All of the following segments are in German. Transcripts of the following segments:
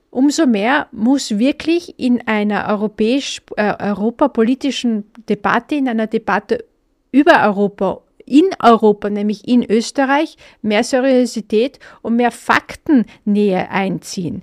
Umso mehr muss wirklich in einer europapolitischen Debatte, in einer Debatte über Europa, in Europa, nämlich in Österreich, mehr Seriosität und mehr Faktennähe einziehen.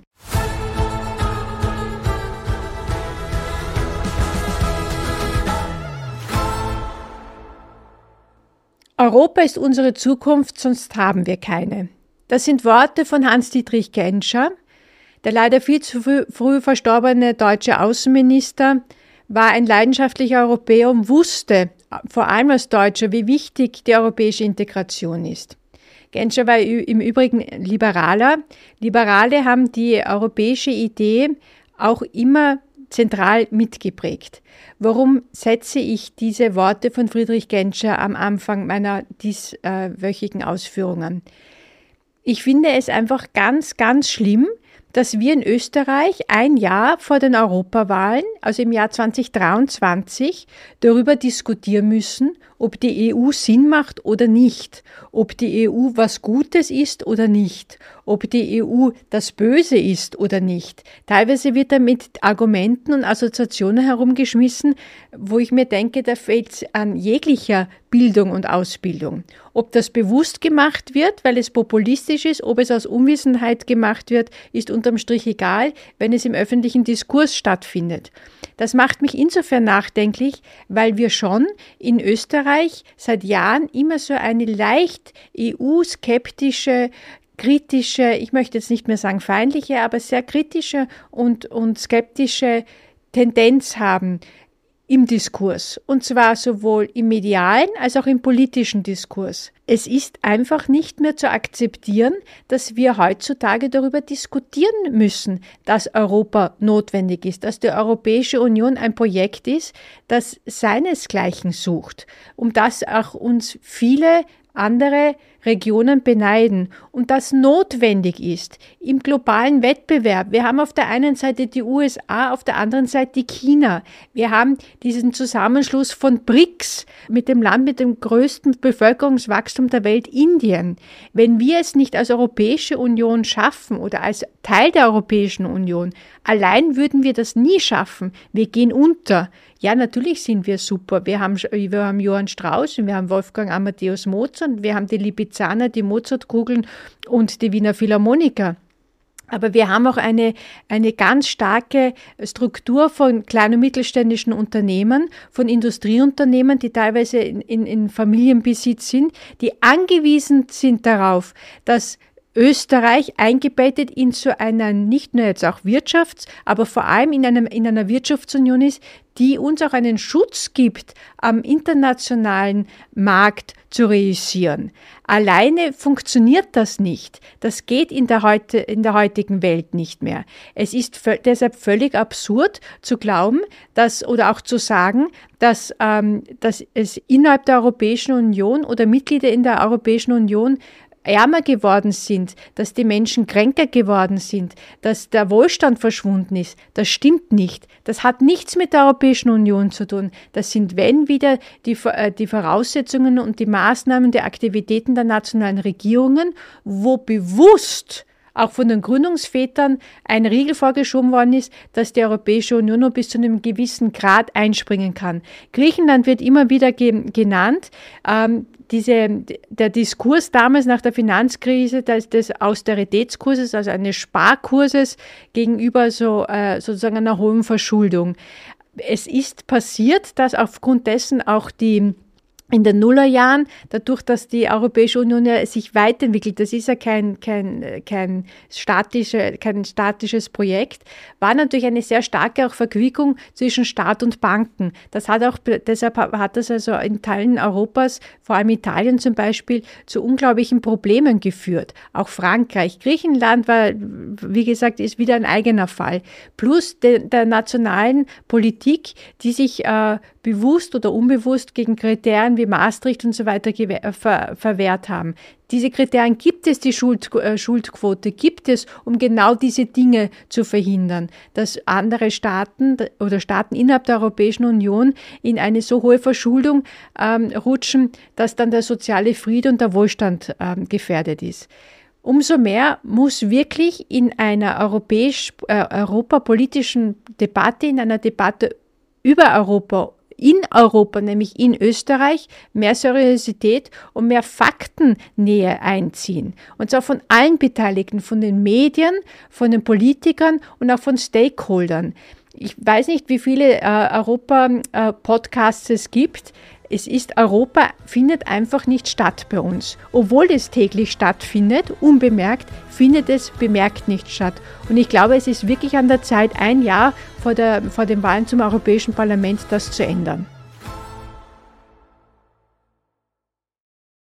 Europa ist unsere Zukunft, sonst haben wir keine. Das sind Worte von Hans-Dietrich Genscher. Der leider viel zu früh verstorbene deutsche Außenminister war ein leidenschaftlicher Europäer und wusste, vor allem als Deutscher, wie wichtig die europäische Integration ist. Genscher war im Übrigen Liberaler. Liberale haben die europäische Idee auch immer zentral mitgeprägt. Warum setze ich diese Worte von Friedrich Genscher am Anfang meiner dieswöchigen Ausführungen? Ich finde es einfach ganz, ganz schlimm, dass wir in Österreich ein Jahr vor den Europawahlen, also im Jahr 2023, darüber diskutieren müssen, ob die EU Sinn macht oder nicht, ob die EU was Gutes ist oder nicht, ob die EU das Böse ist oder nicht. Teilweise wird da mit Argumenten und Assoziationen herumgeschmissen, wo ich mir denke, da fehlt es an jeglicher Bildung und Ausbildung. Ob das bewusst gemacht wird, weil es populistisch ist, ob es aus Unwissenheit gemacht wird, ist unterm Strich egal, wenn es im öffentlichen Diskurs stattfindet. Das macht mich insofern nachdenklich, weil wir schon in Österreich seit Jahren immer so eine leicht EU-skeptische, kritische, ich möchte jetzt nicht mehr sagen feindliche, aber sehr kritische und skeptische Tendenz haben im Diskurs. Und zwar sowohl im medialen als auch im politischen Diskurs. Es ist einfach nicht mehr zu akzeptieren, dass wir heutzutage darüber diskutieren müssen, dass Europa notwendig ist, dass die Europäische Union ein Projekt ist, das seinesgleichen sucht, um das auch uns viele andere Regionen beneiden und das notwendig ist im globalen Wettbewerb. Wir haben auf der einen Seite die USA, auf der anderen Seite China. Wir haben diesen Zusammenschluss von BRICS mit dem Land mit dem größten Bevölkerungswachstum der Welt, Indien. Wenn wir es nicht als Europäische Union schaffen oder als Teil der Europäischen Union, allein würden wir das nie schaffen. Wir gehen unter. Ja, natürlich sind wir super. Wir haben Johann Strauss und wir haben Wolfgang Amadeus Mozart, wir haben die Lipizzaner, die Mozartkugeln und die Wiener Philharmoniker. Aber wir haben auch eine ganz starke Struktur von kleinen und mittelständischen Unternehmen, von Industrieunternehmen, die teilweise in Familienbesitz sind, die angewiesen sind darauf, dass Österreich eingebettet in so einer, nicht nur jetzt auch aber vor allem in einer Wirtschaftsunion ist, die uns auch einen Schutz gibt, am internationalen Markt zu reüssieren. Alleine funktioniert das nicht. Das geht in der heutigen Welt nicht mehr. Es ist deshalb völlig absurd zu glauben, oder auch zu sagen, dass es innerhalb der Europäischen Union oder Mitglieder in der Europäischen Union ärmer geworden sind, dass die Menschen kränker geworden sind, dass der Wohlstand verschwunden ist. Das stimmt nicht. Das hat nichts mit der Europäischen Union zu tun. Das sind, wenn wieder, die Voraussetzungen und die Maßnahmen der Aktivitäten der nationalen Regierungen, wo bewusst auch von den Gründungsvätern ein Riegel vorgeschoben worden ist, dass die Europäische Union nur bis zu einem gewissen Grad einspringen kann. Griechenland wird immer wieder genannt. Der Diskurs damals nach der Finanzkrise des Austeritätskurses, also eines Sparkurses gegenüber sozusagen einer hohen Verschuldung. Es ist passiert, dass aufgrund dessen auch in den Nullerjahren, dadurch, dass die Europäische Union ja sich weiterentwickelt, das ist ja kein statisches Projekt, war natürlich eine sehr starke auch Verquickung zwischen Staat und Banken. Deshalb hat das also in Teilen Europas, vor allem Italien zum Beispiel, zu unglaublichen Problemen geführt. Auch Frankreich, Griechenland war, wie gesagt, ist wieder ein eigener Fall. Plus der nationalen Politik, die sich bewusst oder unbewusst gegen Kriterien wie Maastricht und so weiter verwehrt haben. Diese Kriterien gibt es, die Schuldquote gibt es, um genau diese Dinge zu verhindern, dass andere Staaten oder Staaten innerhalb der Europäischen Union in eine so hohe Verschuldung rutschen, dass dann der soziale Friede und der Wohlstand gefährdet ist. Umso mehr muss wirklich in einer europapolitischen Debatte, in einer Debatte über Europa, in Europa, nämlich in Österreich, mehr Seriosität und mehr Faktennähe einziehen. Und zwar von allen Beteiligten, von den Medien, von den Politikern und auch von Stakeholdern. Ich weiß nicht, wie viele Europa-Podcasts es gibt. Europa findet einfach nicht statt bei uns. Obwohl es täglich stattfindet, unbemerkt, findet es bemerkt nicht statt. Und ich glaube, es ist wirklich an der Zeit, ein Jahr vor den Wahlen zum Europäischen Parlament, das zu ändern.